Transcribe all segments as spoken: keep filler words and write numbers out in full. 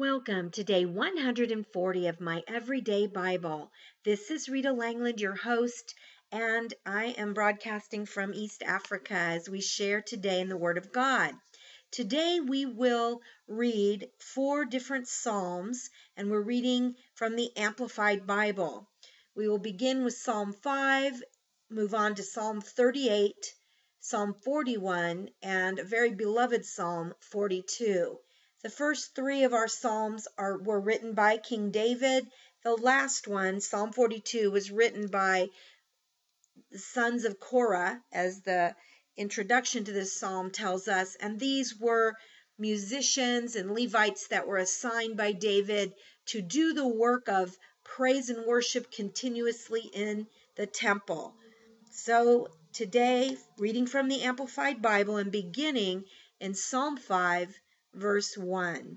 Welcome to day one hundred forty of my Everyday Bible. This is Rita Langland, your host, and I am broadcasting from East Africa as we share today in the Word of God. Today we will read four different Psalms, and we're reading from the Amplified Bible. We will begin with Psalm five, move on to Psalm thirty-eight, Psalm forty-one, and a very beloved Psalm forty-two. The first three of our Psalms are were written by King David. The last one, Psalm forty-two, was written by the sons of Korah, as the introduction to this psalm tells us. And these were musicians and Levites that were assigned by David to do the work of praise and worship continuously in the temple. So today, reading from the Amplified Bible and beginning in Psalm five, verse one.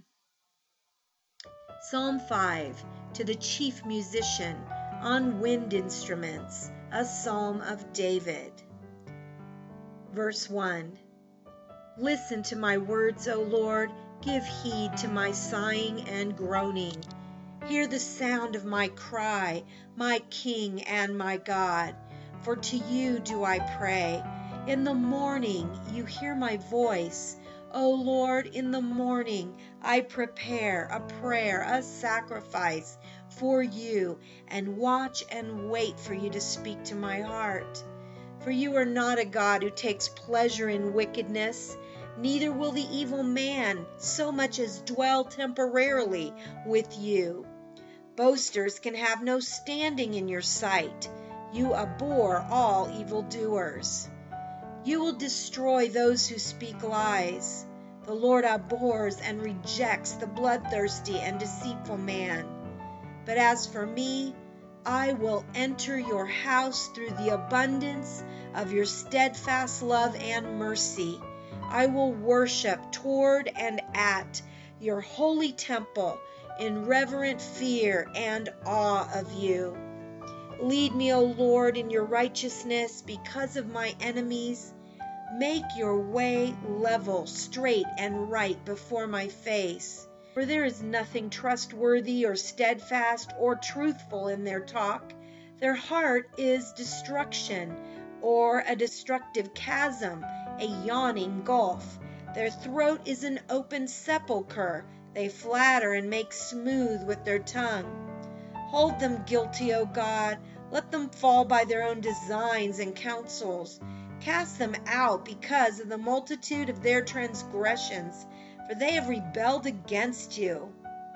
Psalm five, to the chief musician on wind instruments, a psalm of David. Verse one. Listen to my words, O Lord, give heed to my sighing and groaning. Hear the sound of my cry, my King and my God, for to you do I pray. In the morning you hear my voice. O Lord, in the morning I prepare a prayer, a sacrifice for you, and watch and wait for you to speak to my heart. For you are not a God who takes pleasure in wickedness, neither will the evil man so much as dwell temporarily with you. Boasters can have no standing in your sight. You abhor all evildoers. You will destroy those who speak lies. The Lord abhors and rejects the bloodthirsty and deceitful man. But as for me, I will enter your house through the abundance of your steadfast love and mercy. I will worship toward and at your holy temple in reverent fear and awe of you. Lead me, O Lord, in your righteousness because of my enemies. Make your way level, straight, and right before my face. For there is nothing trustworthy or steadfast or truthful in their talk. Their heart is destruction, or a destructive chasm, a yawning gulf. Their throat is an open sepulchre. They flatter and make smooth with their tongue. Hold them guilty, O God. Let them fall by their own designs and counsels. Cast them out because of the multitude of their transgressions, for they have rebelled against you.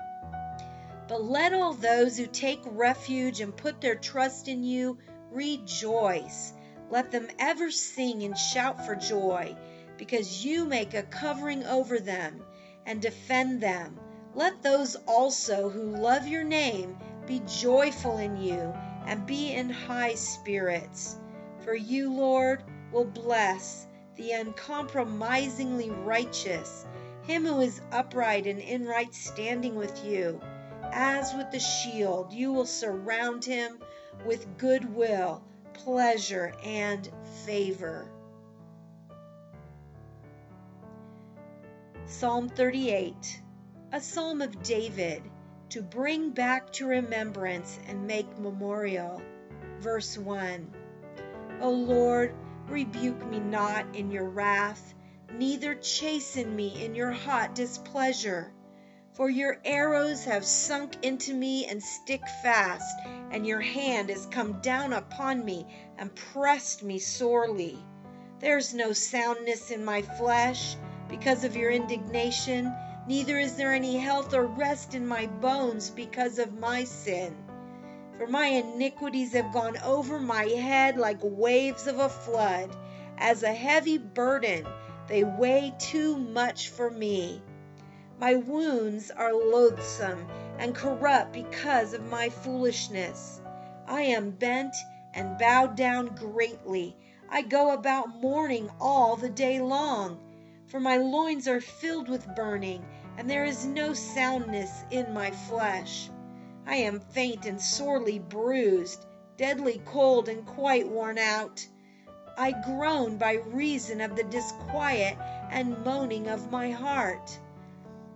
But let all those who take refuge and put their trust in you rejoice. Let them ever sing and shout for joy, because you make a covering over them and defend them. Let those also who love your name be joyful in you and be in high spirits. For you, Lord, will bless the uncompromisingly righteous, him who is upright and in right standing with you. As with the shield, you will surround him with goodwill, pleasure, and favor. Psalm thirty-eight, a psalm of David, to bring back to remembrance and make memorial. Verse one. O Lord, rebuke me not in your wrath, neither chasten me in your hot displeasure. For your arrows have sunk into me and stick fast, and your hand has come down upon me and pressed me sorely. There is no soundness in my flesh because of your indignation, neither is there any health or rest in my bones because of my sin. For my iniquities have gone over my head like waves of a flood. As a heavy burden, they weigh too much for me. My wounds are loathsome and corrupt because of my foolishness. I am bent and bowed down greatly. I go about mourning all the day long. For my loins are filled with burning, and there is no soundness in my flesh. I am faint and sorely bruised, deadly cold and quite worn out. I groan by reason of the disquiet and moaning of my heart.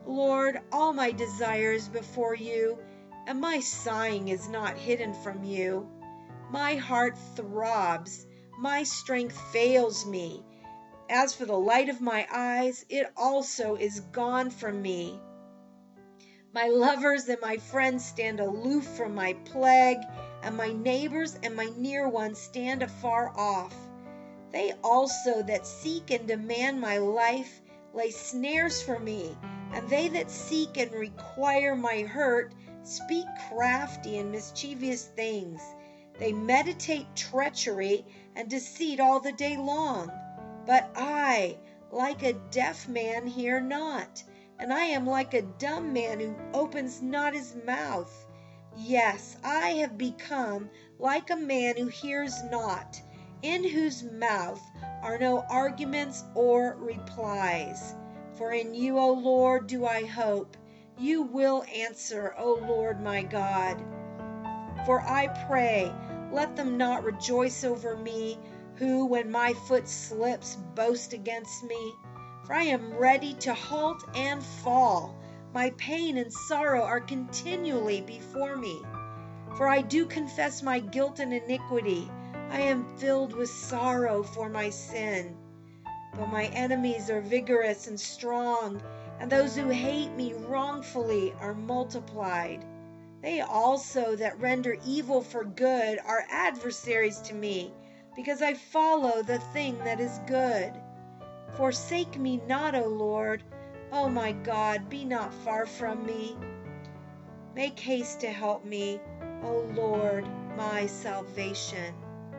Lord, all my desire is before you, and my sighing is not hidden from you. My heart throbs, my strength fails me. As for the light of my eyes, it also is gone from me. My lovers and my friends stand aloof from my plague, and my neighbors and my near ones stand afar off. They also that seek and demand my life lay snares for me, and they that seek and require my hurt speak crafty and mischievous things. They meditate treachery and deceit all the day long. But I, like a deaf man, hear not, and I am like a dumb man who opens not his mouth. Yes, I have become like a man who hears not, in whose mouth are no arguments or replies. For in you, O Lord, do I hope. You will answer, O Lord my God. For I pray, let them not rejoice over me, who, when my foot slips, boast against me. For I am ready to halt and fall. My pain and sorrow are continually before me. For I do confess my guilt and iniquity. I am filled with sorrow for my sin. But my enemies are vigorous and strong, and those who hate me wrongfully are multiplied. They also that render evil for good are adversaries to me, because I follow the thing that is good. Forsake me not, O Lord. O my God, be not far from me. Make haste to help me, O Lord, my salvation.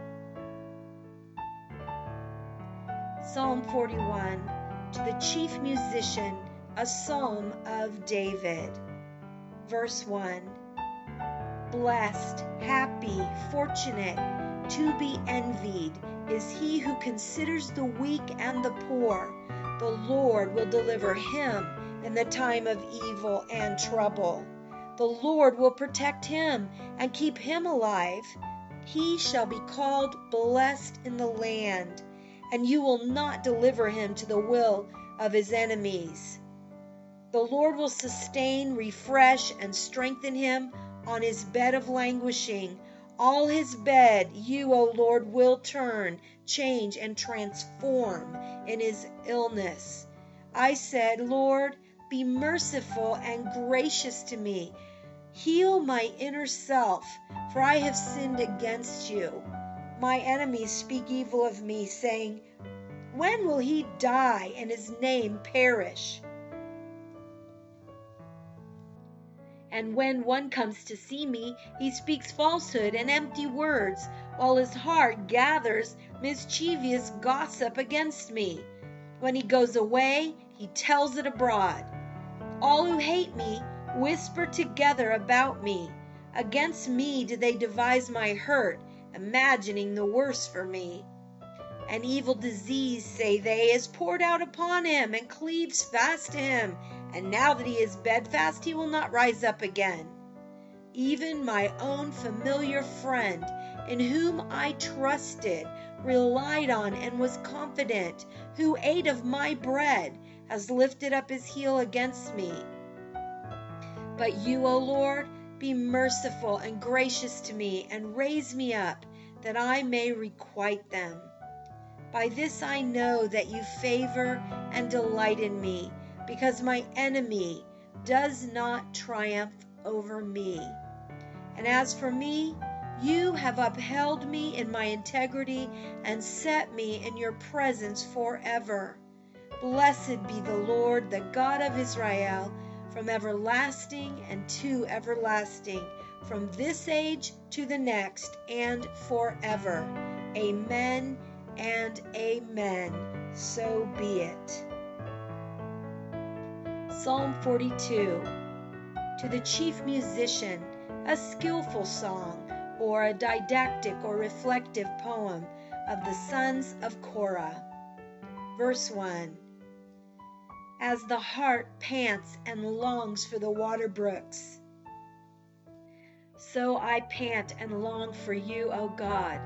Psalm forty-one, to the chief musician, a psalm of David. Verse one. Blessed, happy, fortunate, to be envied is he who considers the weak and the poor. The Lord will deliver him in the time of evil and trouble. The Lord will protect him and keep him alive. He shall be called blessed in the land, and you will not deliver him to the will of his enemies. The Lord will sustain, refresh, and strengthen him on his bed of languishing. All his bed you, O Lord, will turn, change, and transform in his illness. I said, Lord, be merciful and gracious to me. Heal my inner self, for I have sinned against you. My enemies speak evil of me, saying, when will he die and his name perish? And when one comes to see me, he speaks falsehood and empty words, while his heart gathers mischievous gossip against me. When he goes away, he tells it abroad. All who hate me whisper together about me. Against me do they devise my hurt, imagining the worst for me. An evil disease, say they, is poured out upon him and cleaves fast to him, and now that he is bedfast, he will not rise up again. Even my own familiar friend, in whom I trusted, relied on, and was confident, who ate of my bread, has lifted up his heel against me. But you, O Lord, be merciful and gracious to me, and raise me up, that I may requite them. By this I know that you favor and delight in me, because my enemy does not triumph over me. And as for me, you have upheld me in my integrity and set me in your presence forever. Blessed be the Lord, the God of Israel, from everlasting and to everlasting, from this age to the next, and forever. Amen and amen. So be it. Psalm forty-two. To the chief musician, a skillful song, or a didactic or reflective poem of the sons of Korah. Verse one. As the heart pants and longs for the water brooks, so I pant and long for you, O God.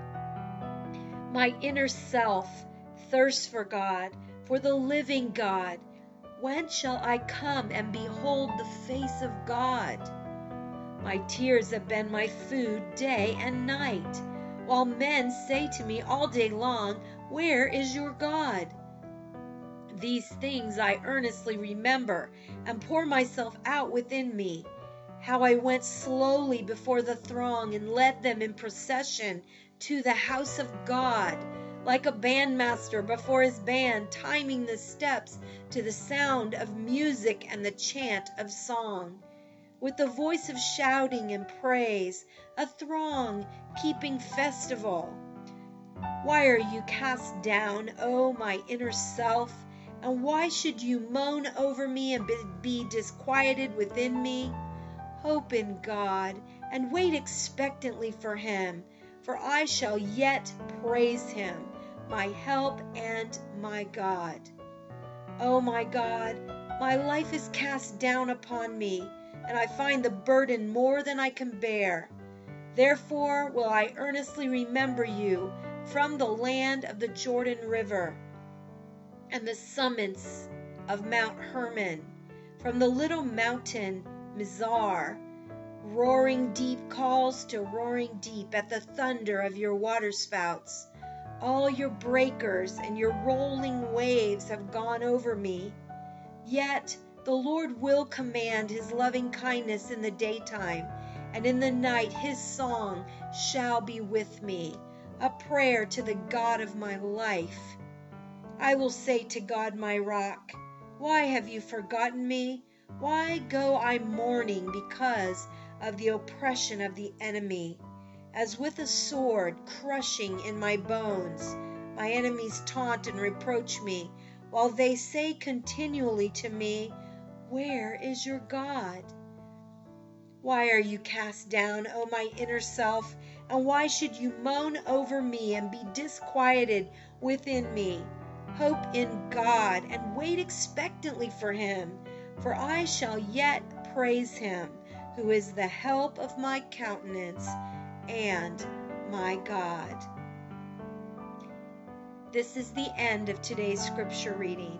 My inner self thirsts for God, for the living God. When shall I come and behold the face of God? My tears have been my food day and night, while men say to me all day long, where is your God? These things I earnestly remember and pour myself out within me, how I went slowly before the throng and led them in procession to the house of God, like a bandmaster before his band, timing the steps to the sound of music and the chant of song. With the voice of shouting and praise, a throng keeping festival. Why are you cast down, O my inner self? And why should you moan over me and be disquieted within me? Hope in God, and wait expectantly for him, for I shall yet praise him, my help and my God. O my God, my life is cast down upon me, and I find the burden more than I can bear. Therefore will I earnestly remember you from the land of the Jordan River and the summits of Mount Hermon, from the little mountain Mizar. Roaring deep calls to roaring deep at the thunder of your waterspouts. All your breakers and your rolling waves have gone over me. Yet the Lord will command his loving kindness in the daytime, and in the night his song shall be with me, a prayer to the God of my life. I will say to God my rock, why have you forgotten me? Why go I mourning because of the oppression of the enemy? As with a sword crushing in my bones, my enemies taunt and reproach me, while they say continually to me, where is your God? Why are you cast down, O my inner self? And why should you moan over me and be disquieted within me? Hope in God and wait expectantly for him, for I shall yet praise him, who is the help of my countenance and my God. This is the end of today's scripture reading.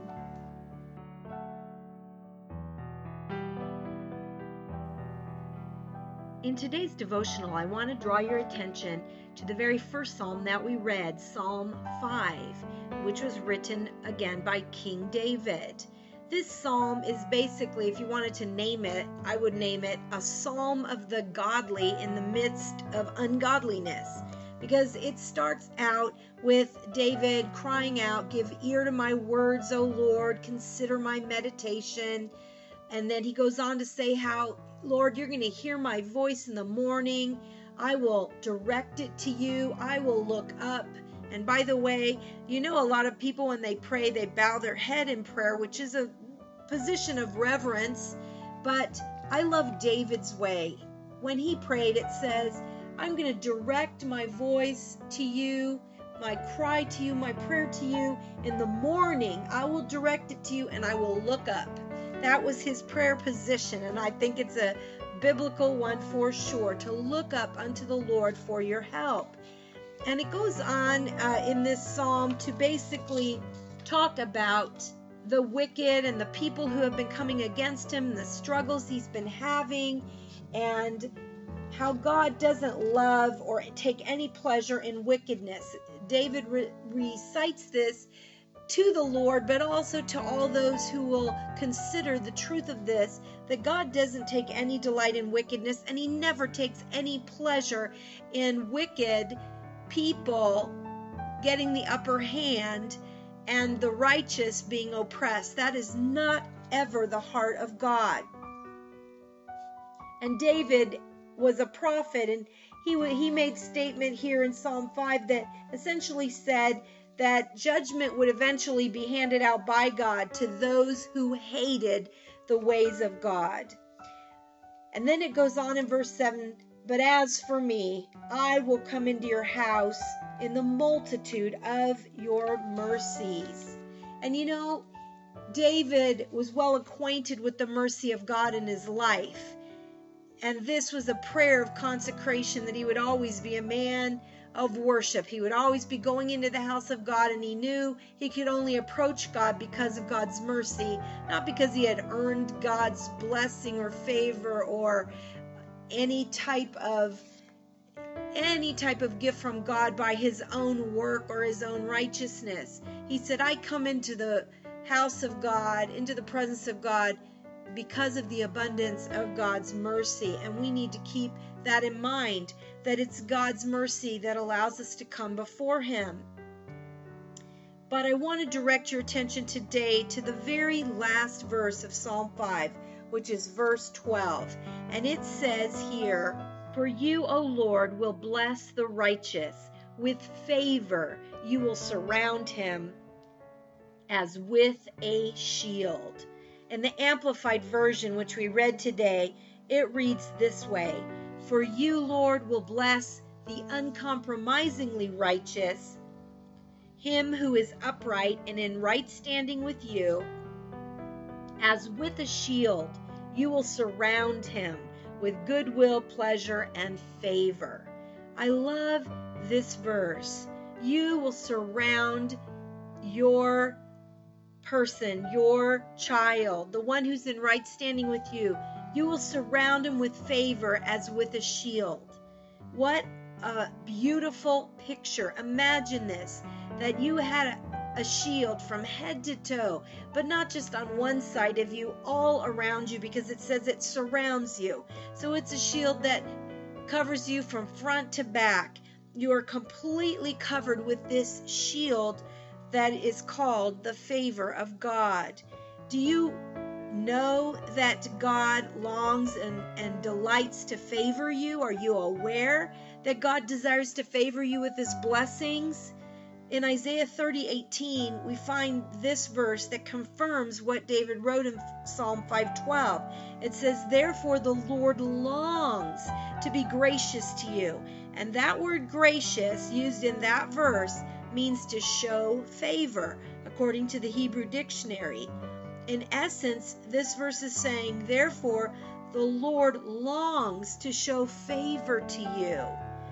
In today's devotional, I want to draw your attention to the very first psalm that we read, Psalm five, which was written again by King David. This psalm is basically, if you wanted to name it, I would name it a psalm of the godly in the midst of ungodliness, because it starts out with David crying out, give ear to my words, O Lord, consider my meditation. And then he goes on to say how, Lord, you're going to hear my voice in the morning. I will direct it to you. I will look up. And by the way, you know, a lot of people when they pray, they bow their head in prayer, which is a position of reverence. But I love David's way. When he prayed, it says, I'm going to direct my voice to you, my cry to you, my prayer to you. In the morning, I will direct it to you and I will look up. That was his prayer position, and I think it's a biblical one for sure, to look up unto the Lord for your help. And it goes on uh, in this psalm to basically talk about the wicked and the people who have been coming against him, the struggles he's been having, and how God doesn't love or take any pleasure in wickedness. David re- recites this to the Lord, but also to all those who will consider the truth of this, that God doesn't take any delight in wickedness, and he never takes any pleasure in wicked people getting the upper hand and the righteous being oppressed. That is not ever the heart of God. And David was a prophet, and he he made statement here in Psalm five that essentially said that judgment would eventually be handed out by God to those who hated the ways of God. And then it goes on in verse seven, but as for me, I will come into your house in the multitude of your mercies. And you know, David was well acquainted with the mercy of God in his life. And this was a prayer of consecration, that he would always be a man of worship. He would always be going into the house of God, and he knew he could only approach God because of God's mercy, not because he had earned God's blessing or favor or any type of any type of gift from God by his own work or his own righteousness. He said, I come into the house of God, into the presence of God, because of the abundance of God's mercy. And we need to keep that in mind, that it's God's mercy that allows us to come before him. But I want to direct your attention today to the very last verse of Psalm five, which is verse twelve. And it says here, for you, O Lord, will bless the righteous. With favor you will surround him as with a shield. In the Amplified Version, which we read today, it reads this way, for you, Lord, will bless the uncompromisingly righteous, him who is upright and in right standing with you. As with a shield, you will surround him with goodwill, pleasure, and favor. I love this verse. You will surround your person, your child, the one who's in right standing with you. You will surround him with favor as with a shield. What a beautiful picture. Imagine this, that you had a a shield from head to toe, but not just on one side of you, all around you, because it says it surrounds you. So it's a shield that covers you from front to back. You are completely covered with this shield that is called the favor of God. Do you know that God longs and, and delights to favor you? Are you aware that God desires to favor you with his blessings? In Isaiah thirty eighteen, we find this verse that confirms what David wrote in Psalm five twelve. It says, therefore the Lord longs to be gracious to you. And that word gracious, used in that verse, means to show favor, according to the Hebrew dictionary. In essence, this verse is saying, therefore the Lord longs to show favor to you.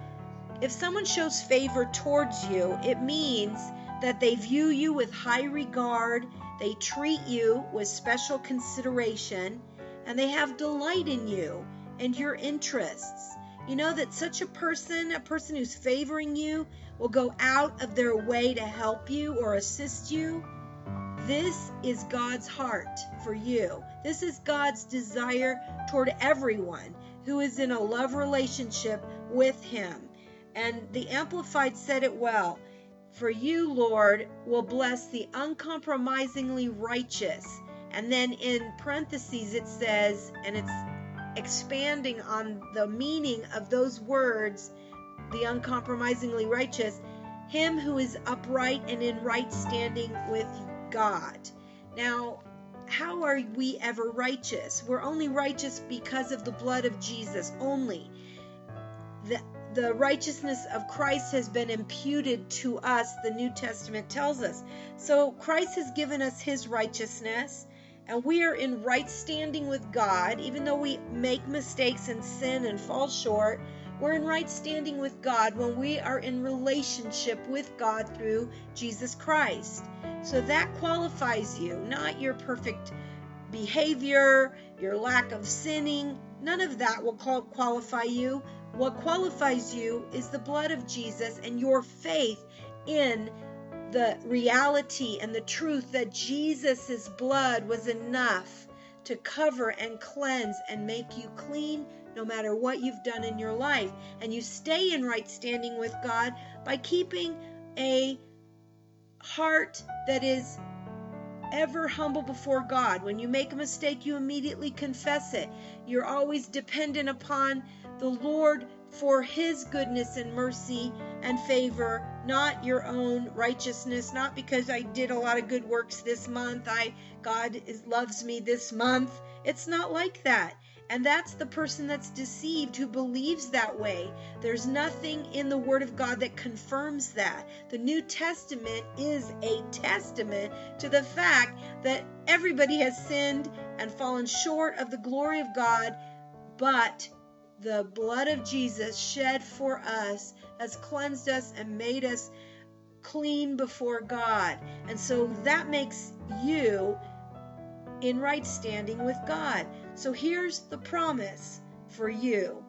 If someone shows favor towards you, it means that they view you with high regard, they treat you with special consideration, and they have delight in you and your interests. You know that such a person, a person who's favoring you, will go out of their way to help you or assist you. This is God's heart for you. This is God's desire toward everyone who is in a love relationship with him. And the Amplified said it well. For you, Lord, will bless the uncompromisingly righteous. And then in parentheses it says, and it's expanding on the meaning of those words, the uncompromisingly righteous, him who is upright and in right standing with God. Now, how are we ever righteous? We're only righteous because of the blood of Jesus only. The The righteousness of Christ has been imputed to us, the New Testament tells us. So Christ has given us his righteousness, and we are in right standing with God. Even though we make mistakes and sin and fall short, we're in right standing with God when we are in relationship with God through Jesus Christ. So that qualifies you, not your perfect behavior, your lack of sinning. None of that will qualify you. What qualifies you is the blood of Jesus and your faith in the reality and the truth that Jesus' blood was enough to cover and cleanse and make you clean no matter what you've done in your life. And you stay in right standing with God by keeping a heart that is ever humble before God. When you make a mistake, you immediately confess it. You're always dependent upon the Lord for his goodness and mercy and favor, not your own righteousness, not because I did a lot of good works this month, I God is, loves me this month. It's not like that. And that's the person that's deceived, who believes that way. There's nothing in the Word of God that confirms that. The New Testament is a testament to the fact that everybody has sinned and fallen short of the glory of God, but the blood of Jesus shed for us has cleansed us and made us clean before God. And so that makes you in right standing with God. So here's the promise for you,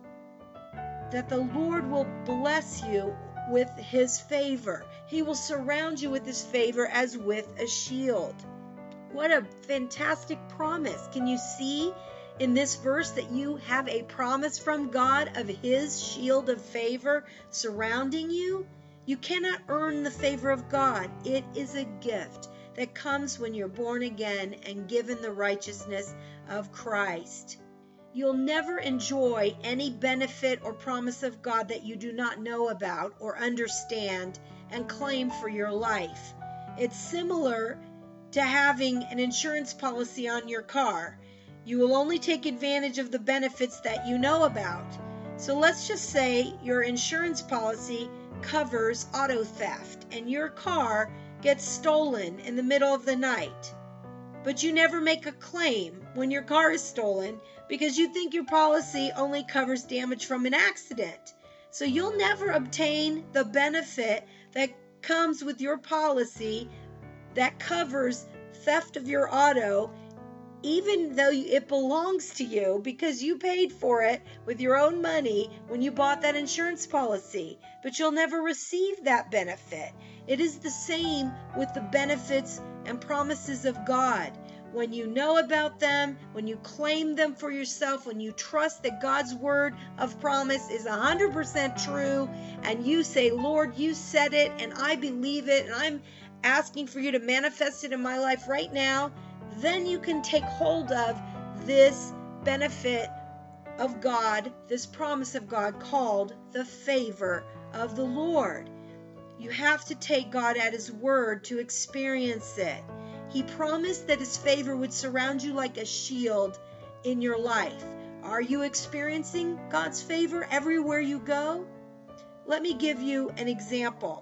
that the Lord will bless you with his favor. He will surround you with his favor as with a shield. What a fantastic promise. Can you see in this verse that you have a promise from God of his shield of favor surrounding you? You cannot earn the favor of God. It is a gift that comes when you're born again and given the righteousness of Christ. You'll never enjoy any benefit or promise of God that you do not know about or understand and claim for your life. It's similar to having an insurance policy on your car. You will only take advantage of the benefits that you know about. So let's just say your insurance policy covers auto theft and your car gets stolen in the middle of the night. But you never make a claim when your car is stolen because you think your policy only covers damage from an accident. So you'll never obtain the benefit that comes with your policy that covers theft of your auto, even though it belongs to you because you paid for it with your own money when you bought that insurance policy. But you'll never receive that benefit. It is the same with the benefits and promises of God. When you know about them, when you claim them for yourself, when you trust that God's word of promise is one hundred percent true, and you say, Lord, you said it, and I believe it, and I'm asking for you to manifest it in my life right now, then you can take hold of this benefit of God, this promise of God called the favor of the Lord. You have to take God at his word to experience it. He promised that his favor would surround you like a shield in your life. Are you experiencing God's favor everywhere you go? Let me give you an example.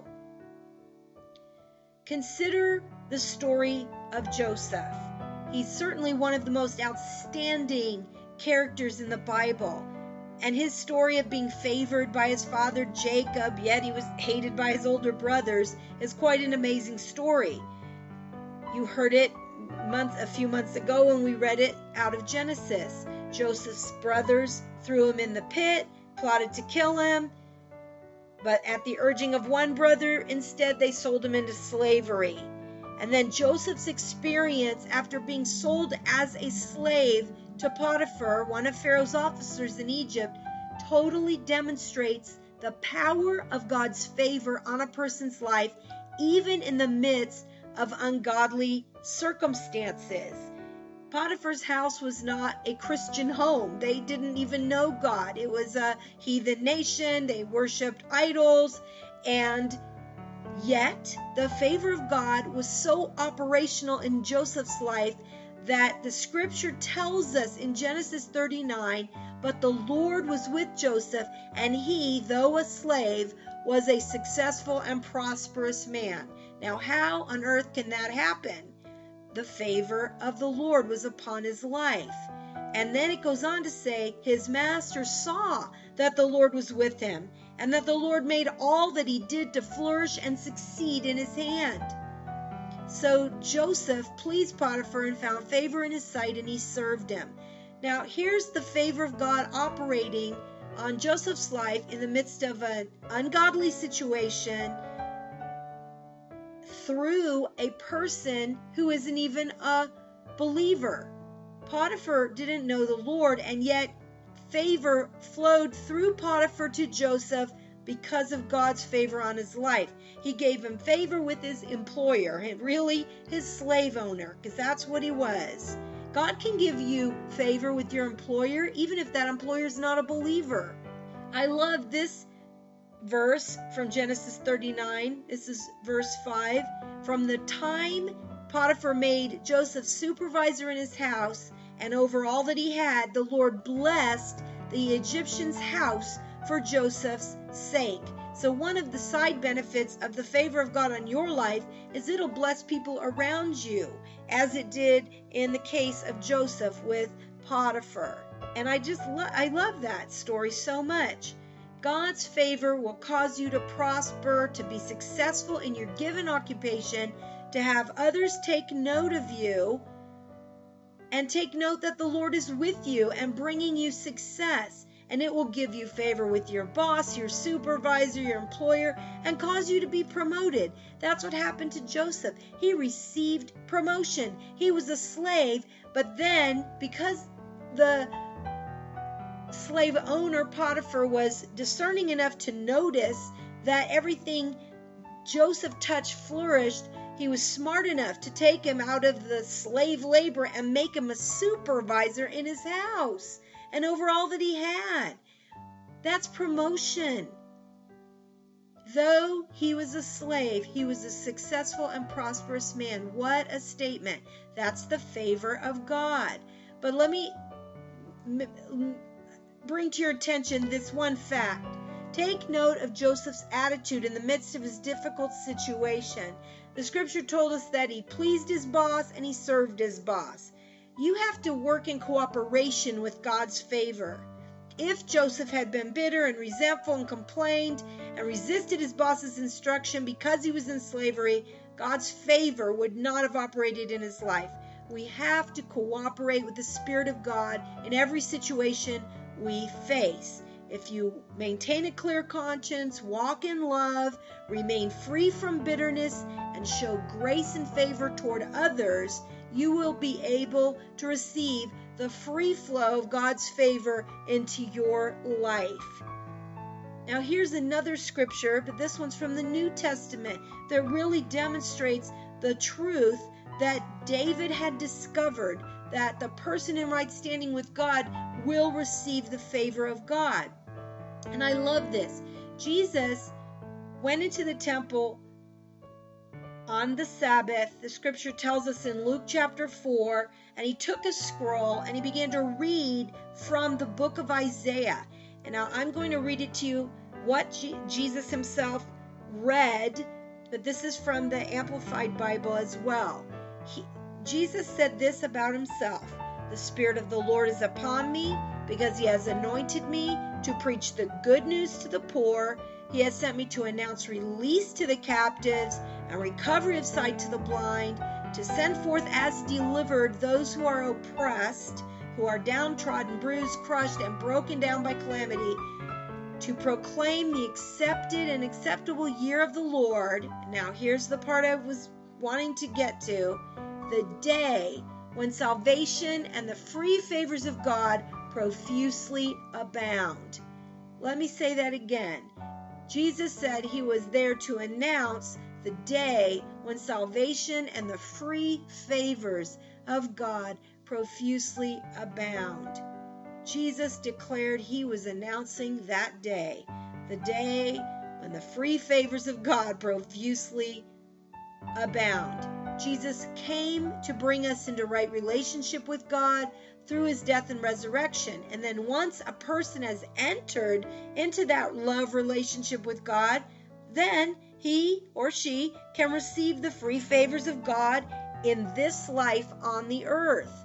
Consider the story of Joseph. He's certainly one of the most outstanding characters in the Bible. And his story of being favored by his father Jacob, yet he was hated by his older brothers, is quite an amazing story. You heard it months, a few months ago when we read it out of Genesis. Joseph's brothers threw him in the pit, plotted to kill him, but at the urging of one brother, instead they sold him into slavery. And then Joseph's experience after being sold as a slave to Potiphar, one of Pharaoh's officers in Egypt, totally demonstrates the power of God's favor on a person's life, even in the midst of ungodly circumstances. Potiphar's house was not a Christian home. They didn't even know God. It was a heathen nation. They worshiped idols. And yet, the favor of God was so operational in Joseph's life that the scripture tells us in Genesis thirty-nine, but the Lord was with Joseph, and he, though a slave, was a successful and prosperous man. Now, how on earth can that happen? The favor of the Lord was upon his life. And then it goes on to say, his master saw that the Lord was with him, and that the Lord made all that he did to flourish and succeed in his hand. So Joseph pleased Potiphar and found favor in his sight, and he served him. Now, here's the favor of God operating on Joseph's life in the midst of an ungodly situation through a person who isn't even a believer. Potiphar didn't know the Lord, and yet favor flowed through Potiphar to Joseph because of God's favor on his life. He gave him favor with his employer, and really his slave owner, because that's what he was. God can give you favor with your employer, even if that employer is not a believer. I love this verse from Genesis thirty-nine. This is verse five. From the time Potiphar made Joseph supervisor in his house and over all that he had, the Lord blessed the Egyptian's house for Joseph's sake. So one of the side benefits of the favor of God on your life is it'll bless people around you, as it did in the case of Joseph with Potiphar. And I just lo- I love that story so much. God's favor will cause you to prosper, to be successful in your given occupation, to have others take note of you, and take note that the Lord is with you and bringing you success. And it will give you favor with your boss, your supervisor, your employer, and cause you to be promoted. That's what happened to Joseph. He received promotion. He was a slave, but then because the slave owner Potiphar was discerning enough to notice that everything Joseph touched flourished, he was smart enough to take him out of the slave labor and make him a supervisor in his house and over all that he had. That's promotion. Though he was a slave, he was a successful and prosperous man. What a statement. That's the favor of God. But let me bring to your attention this one fact. Take note of Joseph's attitude in the midst of his difficult situation. The scripture told us that he pleased his boss and he served his boss. You have to work in cooperation with God's favor. If Joseph had been bitter and resentful and complained and resisted his boss's instruction because he was in slavery, God's favor would not have operated in his life. We have to cooperate with the Spirit of God in every situation we face. If you maintain a clear conscience, walk in love, remain free from bitterness, and show grace and favor toward others, you will be able to receive the free flow of God's favor into your life. Now here's another scripture, but this one's from the New Testament, that really demonstrates the truth that David had discovered, that the person in right standing with God will receive the favor of God. And I love this. Jesus went into the temple on the Sabbath. The scripture tells us in Luke chapter four, and he took a scroll and he began to read from the book of Isaiah. And now I'm going to read it to you what G- Jesus himself read, but this is from the Amplified Bible as well. He, Jesus said this about himself: "The Spirit of the Lord is upon me, because he has anointed me to preach the good news to the poor. He has sent me to announce release to the captives and recovery of sight to the blind, to send forth as delivered those who are oppressed, who are downtrodden, bruised, crushed, and broken down by calamity, to proclaim the accepted and acceptable year of the Lord." Now here's the part I was wanting to get to. "The day when salvation and the free favors of God profusely abound." Let me say that again. Jesus said he was there to announce the day when salvation and the free favors of God profusely abound. Jesus declared he was announcing that day, the day when the free favors of God profusely abound. Jesus came to bring us into right relationship with God through his death and resurrection. And then once a person has entered into that love relationship with God, then he or she can receive the free favors of God in this life on the earth.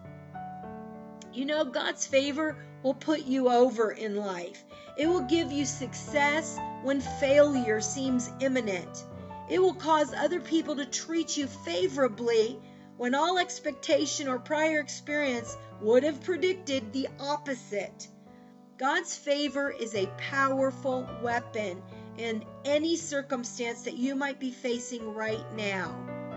You know, God's favor will put you over in life. It will give you success when failure seems imminent. It will cause other people to treat you favorably when all expectation or prior experience would have predicted the opposite. God's favor is a powerful weapon in any circumstance that you might be facing right now.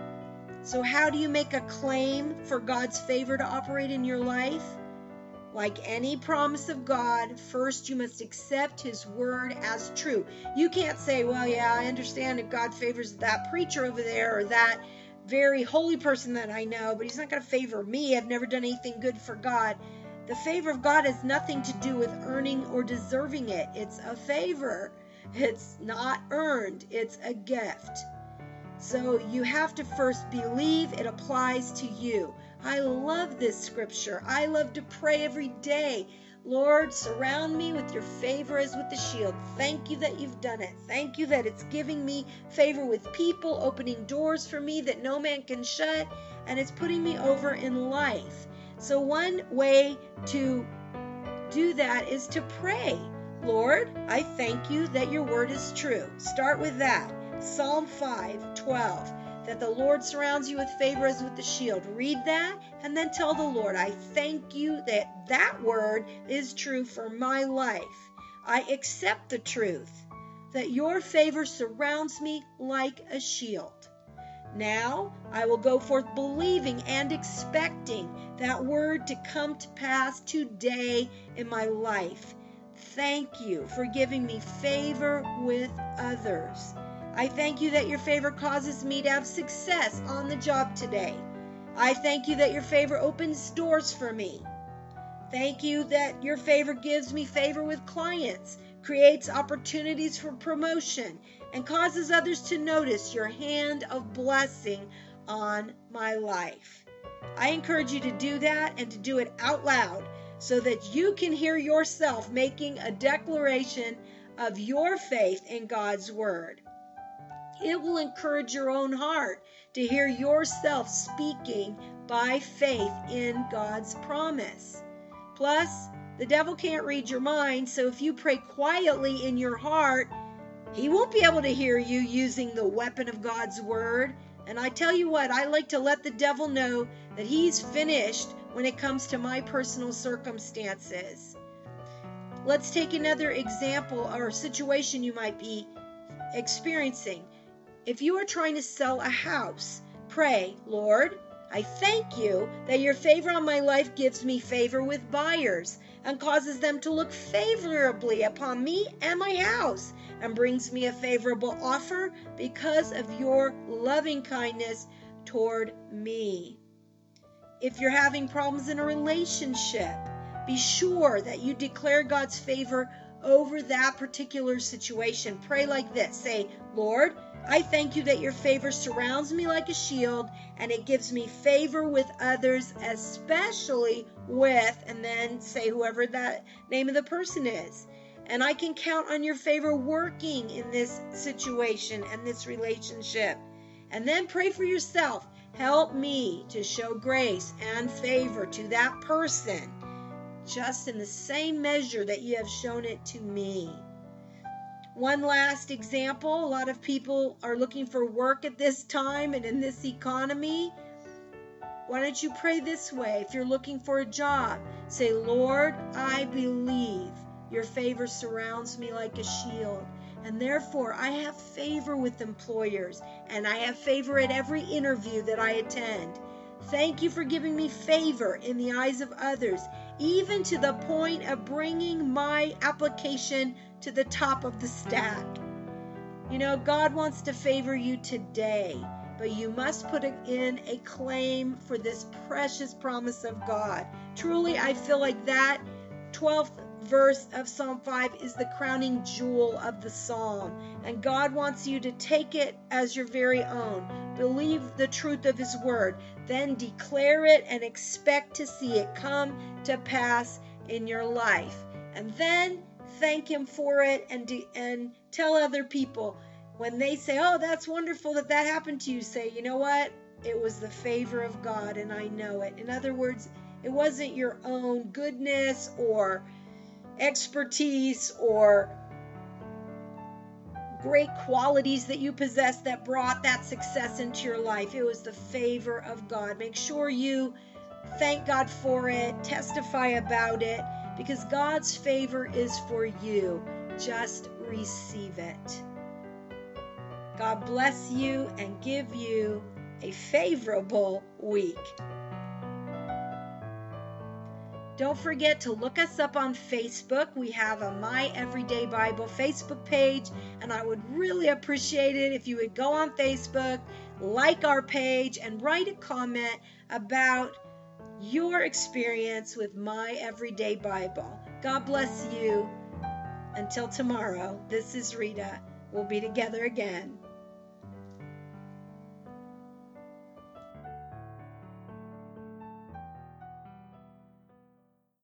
So how do you make a claim for God's favor to operate in your life? Like any promise of God, first you must accept his word as true. You can't say, well, yeah, I understand if God favors that preacher over there or that very holy person that I know, but he's not going to favor me. I've never done anything good for God. The favor of God has nothing to do with earning or deserving it. It's a favor. It's not earned. It's a gift. So you have to first believe it applies to you. I love this scripture. I love to pray every day. Lord, surround me with your favor as with a shield. Thank you that you've done it. Thank you that it's giving me favor with people, opening doors for me that no man can shut, and it's putting me over in life. So one way to do that is to pray. Lord, I thank you that your word is true. Start with that. Psalm five twelve, that the Lord surrounds you with favor as with a shield. Read that and then tell the Lord, I thank you that that word is true for my life. I accept the truth that your favor surrounds me like a shield. Now I will go forth believing and expecting that word to come to pass today in my life. Thank you for giving me favor with others. I thank you that your favor causes me to have success on the job today. I thank you that your favor opens doors for me. Thank you that your favor gives me favor with clients, creates opportunities for promotion, and causes others to notice your hand of blessing on my life. I encourage you to do that and to do it out loud so that you can hear yourself making a declaration of your faith in God's word. It will encourage your own heart to hear yourself speaking by faith in God's promise. Plus, the devil can't read your mind, so if you pray quietly in your heart, he won't be able to hear you using the weapon of God's word. And I tell you what, I like to let the devil know that he's finished when it comes to my personal circumstances. Let's take another example or situation you might be experiencing. If you are trying to sell a house, pray, Lord, I thank you that your favor on my life gives me favor with buyers and causes them to look favorably upon me and my house and brings me a favorable offer because of your loving kindness toward me. If you're having problems in a relationship, be sure that you declare God's favor over that particular situation. Pray like this. Say, Lord, I thank you that your favor surrounds me like a shield and it gives me favor with others, especially with, and then say whoever that name of the person is. And I can count on your favor working in this situation and this relationship. And then pray for yourself. Help me to show grace and favor to that person, just in the same measure that you have shown it to me. One last example, a lot of people are looking for work at this time and in this economy. Why don't you pray this way? If you're looking for a job, say, Lord, I believe your favor surrounds me like a shield, and therefore I have favor with employers, and I have favor at every interview that I attend. Thank you for giving me favor in the eyes of others, even to the point of bringing my application to the top of the stack. You know, God wants to favor you today, but you must put in a claim for this precious promise of God. Truly, I feel like that twelfth verse of Psalm five is the crowning jewel of the psalm, and God wants you to take it as your very own. Believe the truth of his word, then declare it and expect to see it come to pass in your life. And then thank him for it and de- and tell other people when they say, oh, that's wonderful that that happened to you. Say, you know what? It was the favor of God and I know it. In other words, it wasn't your own goodness or expertise or great qualities that you possess that brought that success into your life. It was the favor of God. Make sure you thank God for it, testify about it, because God's favor is for you. Just receive it. God bless you and give you a favorable week. Don't forget to look us up on Facebook. We have a My Everyday Bible Facebook page, and I would really appreciate it if you would go on Facebook, like our page, and write a comment about your experience with My Everyday Bible. God bless you. Until tomorrow, this is Rita. We'll be together again.